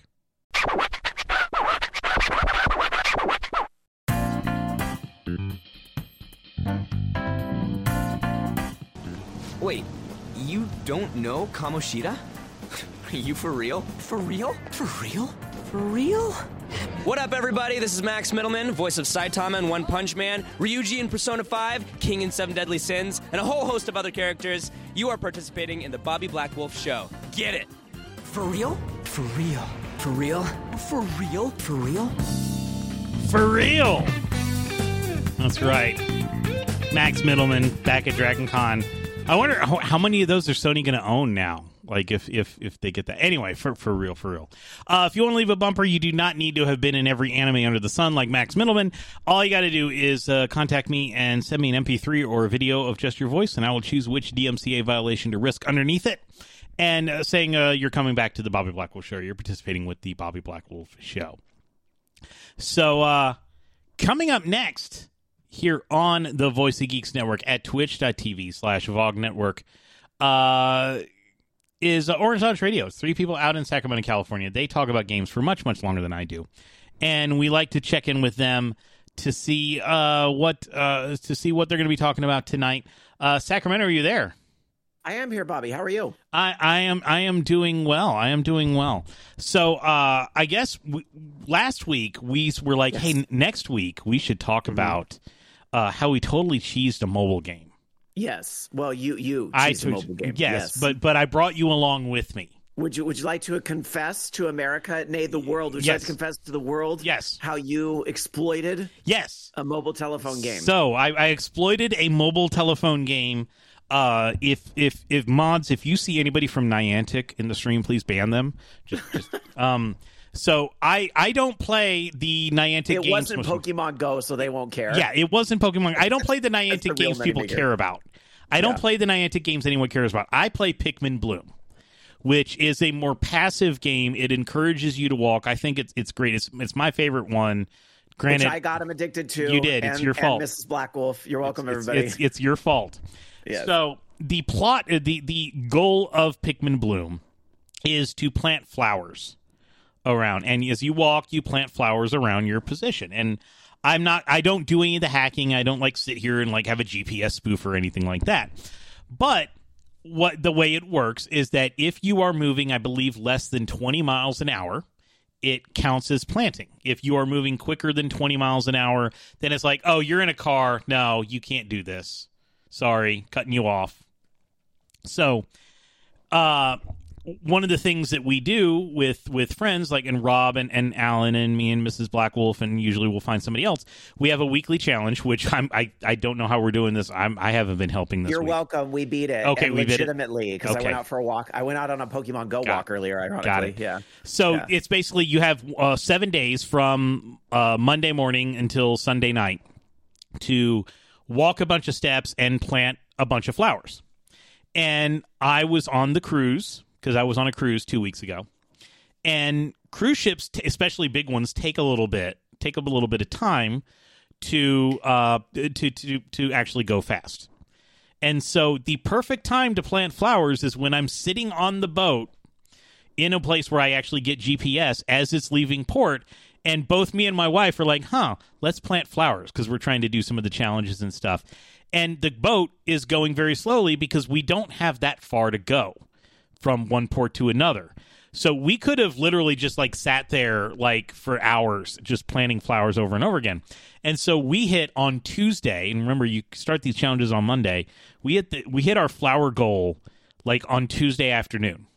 Wait. You don't know Kamoshida? Are you for real? For real? For real? For real? What up, everybody? This is Max Middleman, voice of Saitama in One Punch Man, Ryuji in Persona five, King in Seven Deadly Sins, and a whole host of other characters. You are participating in the Bobby Blackwolf Show. Get it? For real? For real? For real? For real? For real? For real! That's right. Max Middleman back at Dragon Con. I wonder how, how many of those are Sony going to own now? Like, if if if they get that. Anyway, for for real, for real. Uh, if you want to leave a bumper, you do not need to have been in every anime under the sun like Max Middleman. All you got to do is uh, contact me and send me an M P three or a video of just your voice, and I will choose which D M C A violation to risk underneath it. And uh, saying uh, you're coming back to the Bobby Blackwell Show. You're participating with the Bobby Blackwell Show. So, uh, coming up next here on the Voice of Geeks Network at twitch.tv slash VOG Network uh, is uh, Orange Lounge Radio. It's three people out in Sacramento, California. They talk about games for much, much longer than I do. And we like to check in with them to see uh, what uh, to see what they're going to be talking about tonight. Uh, Sacramento, are you there? I am here, Bobby. How are you? I, I am I am doing well. I am doing well. So uh, I guess we, last week we were like, yes. hey, n- next week we should talk mm-hmm. about uh, how we totally cheesed a mobile game. Yes. Well, you you I choose a mobile game. Yes, Yes, but but I brought you along with me. Would you Would you like to confess to America, nay, the world? Would you Yes. like to confess to the world? Yes. How you exploited Yes. a mobile telephone game? So I, I exploited a mobile telephone game. Uh, if if if mods, if you see anybody from Niantic in the stream, please ban them. Just, just um. So I I don't play the Niantic it games. wasn't most- Pokemon Go, so they won't care. Yeah, it wasn't Pokemon. I don't play the the Niantic real games money people maker. care about. I don't Yeah. play the Niantic games anyone cares about. I play Pikmin Bloom, which is a more passive game. It encourages you to walk. I think it's it's great. It's it's my favorite one. Granted, Which I got him addicted to. You did. It's and- your and fault. Missus Blackwolf. You're welcome, it's, everybody. It's, it's your fault. Yes. So the plot, uh, the the goal of Pikmin Bloom is to plant flowers around, and as you walk, you plant flowers around your position. And I'm not, I don't do any of the hacking. I don't like sit here and like have a G P S spoof or anything like that. But what the way it works is that if you are moving, I believe, less than twenty miles an hour, it counts as planting. If you are moving quicker than twenty miles an hour, then it's like, oh, you're in a car. No, you can't do this. Sorry, cutting you off. So, uh, one of the things that we do with, with friends, like and Rob and, and Alan and me and Missus Blackwolf, and usually we'll find somebody else, we have a weekly challenge, which I'm, I I don't know how we're doing this. I'm, I haven't been helping this You're week. welcome. We beat it. Okay, and we beat it. legitimately because I Okay. went out for a walk. I went out on a Pokemon Go Got walk it. earlier. Ironically, Got it. yeah. So Yeah. it's basically you have uh, seven days from uh, Monday morning until Sunday night to walk a bunch of steps and plant a bunch of flowers. And I was on the cruise because I was on a cruise two weeks ago. And cruise ships, t- especially big ones, take a little bit, take a little bit of time to uh, to to to actually go fast. And so the perfect time to plant flowers is when I'm sitting on the boat in a place where I actually get G P S as it's leaving port. And both me and my wife are like, huh, let's plant flowers because we're trying to do some of the challenges and stuff. And the boat is going very slowly because we don't have that far to go from one port to another. So we could have literally just like sat there like for hours just planting flowers over and over again. And so we hit on Tuesday, and remember you start these challenges on Monday. We hit the, we hit our flower goal like on Tuesday afternoon.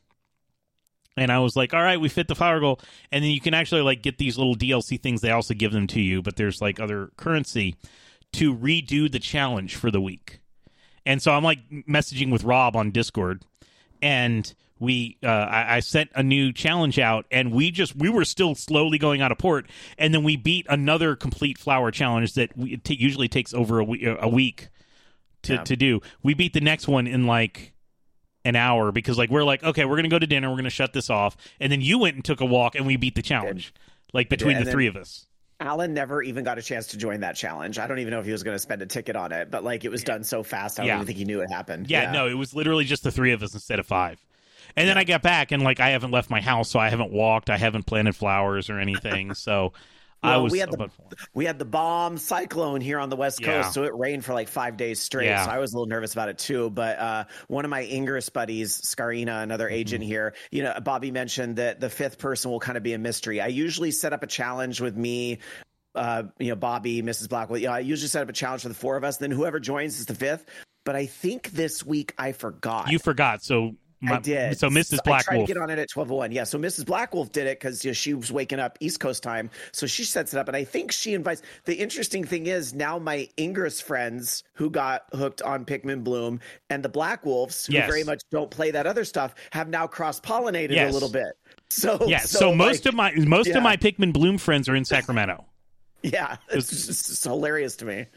And I was like, all right, we fit the flower goal. And then you can actually like get these little D L C things. They also give them to you, but there's like other currency to redo the challenge for the week. And so I'm like messaging with Rob on Discord, and we uh, I, I sent a new challenge out, and we just we were still slowly going out of port, and then we beat another complete flower challenge that we, it t- usually takes over a, we- a week to, Yeah. to do. We beat the next one in like an hour because like we're like, okay, we're gonna go to dinner, we're gonna shut this off, and then you went and took a walk, and we beat the challenge like between Yeah, the and three then- of us. Alan never even got a chance to join that challenge. I don't even know if he was going to spend a ticket on it, but like it was done so fast, I don't Yeah. even think he knew it happened. Yeah, no, it was literally just the three of us instead of five. And then I got back, and like I haven't left my house, so I haven't walked, I haven't planted flowers or anything. So I Well, was we had so the much- we had the bomb cyclone here on the West Yeah. Coast, so it rained for like five days straight. Yeah. So I was a little nervous about it too. But uh, one of my Ingress buddies, Scarina, another Mm-hmm. agent here, you know, Bobby mentioned that the fifth person will kind of be a mystery. I usually set up a challenge with me. Uh, you know, Bobby, Missus Blackwell. Yeah, I usually set up a challenge for the four of us. Then whoever joins is the fifth. But I think this week I forgot. you forgot. So my, I did. So Missus I tried to Blackwolf. get on it at twelve oh one. Yeah, so Missus Blackwolf did it because you know, she was waking up East Coast time. So she sets it up, and I think she invites. The interesting thing is now my Ingress friends who got hooked on Pikmin Bloom and the Blackwolves, who Yes. very much don't play that other stuff, have now cross-pollinated Yes. a little bit. So Yeah, so, most like, of my most yeah. of my Pikmin Bloom friends are in Sacramento. yeah, it's just it's hilarious to me.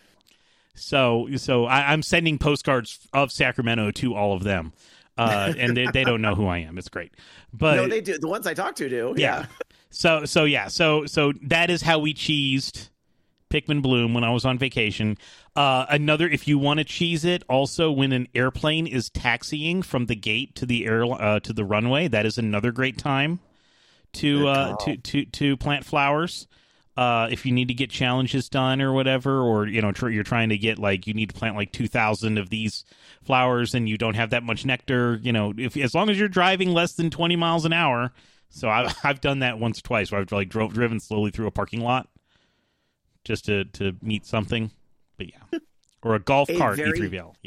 So so I, I'm sending postcards of Sacramento to all of them. Uh, and they, they don't know who I am. It's great. But No, they do. The ones I talk to do. yeah. Yeah. So so yeah, so so that is how we cheesed Pikmin Bloom when I was on vacation. Uh, another, if you want to cheese it, also when an airplane is taxiing from the gate to the air uh, to the runway, that is another great time to uh, to to to plant flowers. Uh, if you need to get challenges done or whatever, or you know tr- you're trying to get like you need to plant like two thousand of these flowers and you don't have that much nectar, you know, if as long as you're driving less than twenty miles an hour. So I've I've done that once or twice where I've like drove driven slowly through a parking lot just to to meet something. But yeah, or a golf A cart very- E three V L. Yeah.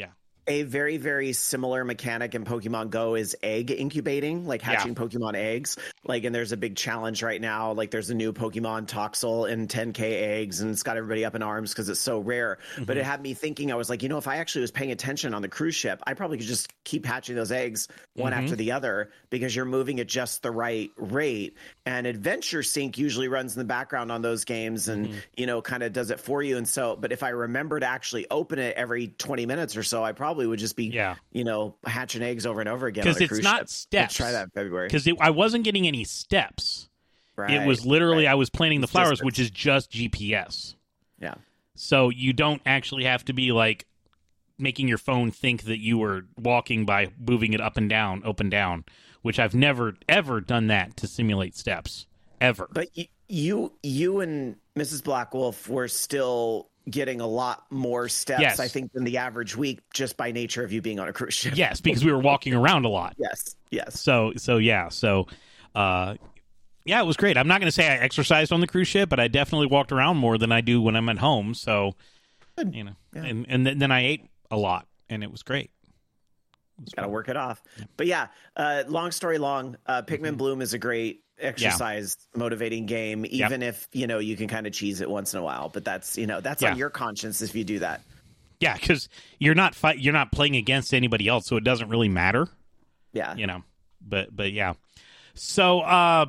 A very, very similar mechanic in Pokemon Go is egg incubating, like hatching Yeah. Pokemon eggs. Like, and there's a big challenge right now. Like, there's a new Pokemon Toxel in ten K eggs, and it's got everybody up in arms because it's so rare. Mm-hmm. But it had me thinking, I was like, you know, if I actually was paying attention on the cruise ship, I probably could just keep hatching those eggs one Mm-hmm. after the other because you're moving at just the right rate. And Adventure Sync usually runs in the background on those games and, Mm-hmm. you know, kind of does it for you. And so, but if I remember to actually open it every twenty minutes or so, I probably would just be, Yeah. you know, hatching eggs over and over again. Because on a it's cruise not ship. steps. Let's try that in February. Because I wasn't getting any steps. Right, It was literally right. I was planting the It's flowers, distance. which is just G P S. Yeah. So you don't actually have to be like making your phone think that you were walking by moving it up and down, up and down, which I've never ever done that to simulate steps ever. But y- you, you and Missus Black Wolf were still getting a lot more steps, Yes. I think, than the average week just by nature of you being on a cruise ship. Yes, because we were walking around a lot. Yes. Yes. So so yeah, so uh yeah, it was great. I'm not going to say I exercised on the cruise ship, but I definitely walked around more than I do when I'm at home. So, you know, Yeah. and and then, then I ate a lot, and it was great. Got to work it off. But yeah, uh, long story long, uh, Pikmin Mm-hmm. Bloom is a great exercise motivating game, even if, you know, you can kind of cheese it once in a while. But that's, you know, that's Yeah. on your conscience if you do that. Yeah, because you're not fight, you're not playing against anybody else, so it doesn't really matter, Yeah. you know. But but yeah, so uh,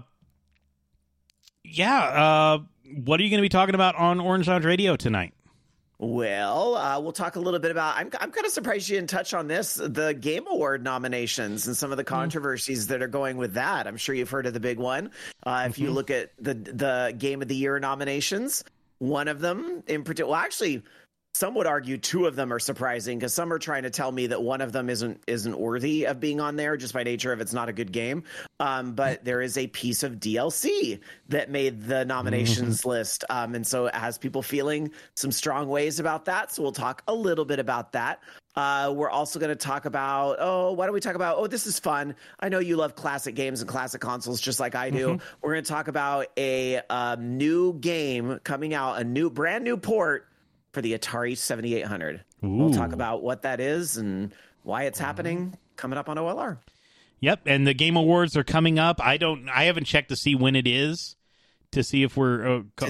yeah, uh, what are you going to be talking about on Orange Lounge Radio tonight? Well, uh, we'll talk a little bit about. I'm I'm kind of surprised you didn't touch on this, the Game Award nominations and some of the controversies that are going with that. I'm sure you've heard of the big one. Uh, if you look at the the Game of the Year nominations, one of them in particular, well, actually, some would argue two of them are surprising because some are trying to tell me that one of them isn't isn't worthy of being on there just by nature of it's not a good game. Um, but there is a piece of D L C that made the nominations list, um, and so it has people feeling some strong ways about that. So we'll talk a little bit about that. Uh, we're also going to talk about, oh, why don't we talk about, oh, this is fun. I know you love classic games and classic consoles just like I do. We're going to talk about a um, new game coming out, a new brand new port for the Atari seventy-eight hundred. We'll talk Ooh. about what that is and why it's happening coming up on O L R. Yep, and the Game Awards are coming up. I don't. I haven't checked to see when it is, to see if we're. Uh, co-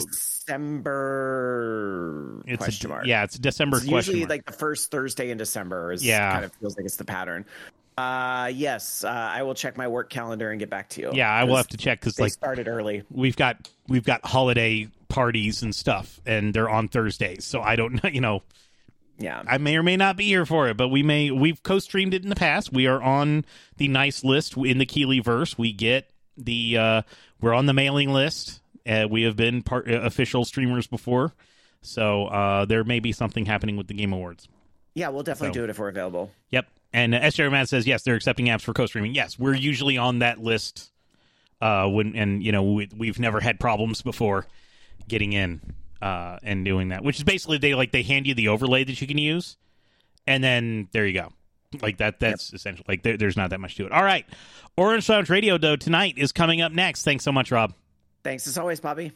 December it's question a, mark. Yeah, it's December It's question usually mark. like the first Thursday in December is Yeah. kind of feels like it's the pattern. Uh, yes, uh, I will check my work calendar and get back to you. Yeah, I will have to check because They like started early. we've got we've got holiday parties and stuff, and they're on Thursdays. So I don't know. You know, Yeah. I may or may not be here for it, but we may. We've co-streamed it in the past. We are on the nice list in the Keeley verse. We get the. Uh, we're on the mailing list. Uh, we have been part, uh, official streamers before, so uh, there may be something happening with the Game Awards. Yeah, we'll definitely So- do it if we're available. Yep. And uh, S J R Matt says yes, they're accepting apps for co-streaming. Yes, we're usually on that list. Uh, when and you know we, we've never had problems before getting in uh, and doing that, which is basically they like they hand you the overlay that you can use, and then there you go. Like that. That's essential. Like there, there's not that much to it. All right, Orange Lounge Radio though tonight is coming up next. Thanks so much, Rob. Thanks as always, Bobby.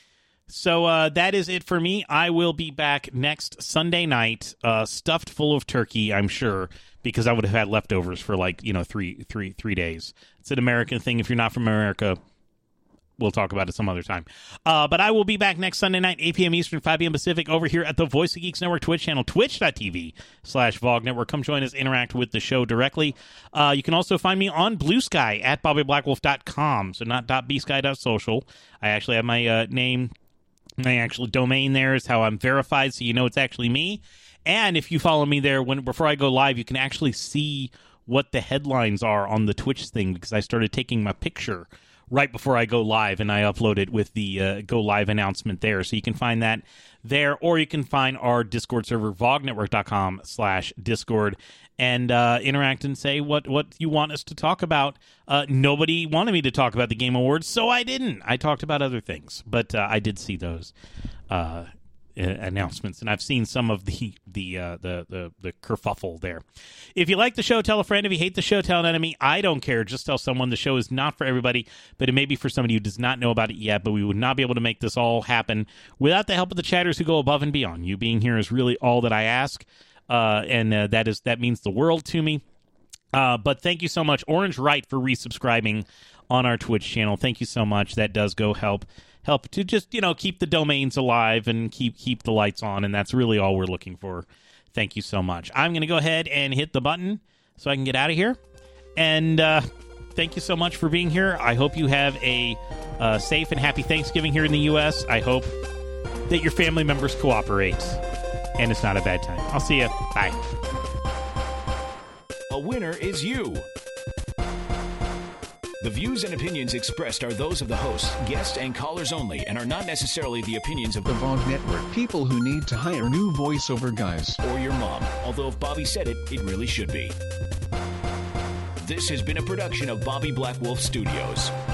So uh, that is it for me. I will be back next Sunday night, uh, stuffed full of turkey, I'm sure, because I would have had leftovers for like you know three, three, three days. It's an American thing. If you're not from America, we'll talk about it some other time. Uh, but I will be back next Sunday night, eight p.m. Eastern, five p.m. Pacific, over here at the Voice of Geeks Network Twitch channel, twitch.tv slash VOG Network. Come join us, interact with the show directly. Uh, you can also find me on Blue Sky at bobby black wolf dot com, so not .bsky dot social. I actually have my uh, name. My actual domain there is how I'm verified, so you know it's actually me. And if you follow me there, when before I go live, you can actually see what the headlines are on the Twitch thing, because I started taking my picture right before I go live, and I upload it with the uh, go live announcement there. So you can find that there, or you can find our Discord server, vognetwork.com slash Discord, and uh, interact and say what, what you want us to talk about. Uh, nobody wanted me to talk about the Game Awards, so I didn't. I talked about other things, but uh, I did see those uh, uh, announcements, and I've seen some of the the, uh, the the the kerfuffle there. If you like the show, tell a friend. If you hate the show, tell an enemy. I don't care. Just tell someone. The show is not for everybody, but it may be for somebody who does not know about it yet. But we would not be able to make this all happen without the help of the chatters who go above and beyond. You being here is really all that I ask. uh, and uh, that is that means the world to me. Uh, but thank you so much, Orange Right, for resubscribing on our Twitch channel. Thank you so much. That does go help help to just, you know, keep the domains alive and keep keep the lights on, and that's really all we're looking for. Thank you so much. I'm going to go ahead and hit the button so I can get out of here. And uh, thank you so much for being here. I hope you have a uh, safe and happy Thanksgiving here in the U S. I hope that your family members cooperate, and it's not a bad time. I'll see you. Bye. A winner is you. The views and opinions expressed are those of the host, guests, and callers only, and are not necessarily the opinions of The V O G Network. People who need to hire new voiceover guys. or your mom. Although if Bobby said it, it really should be. This has been a production of Bobby Black Wolf Studios.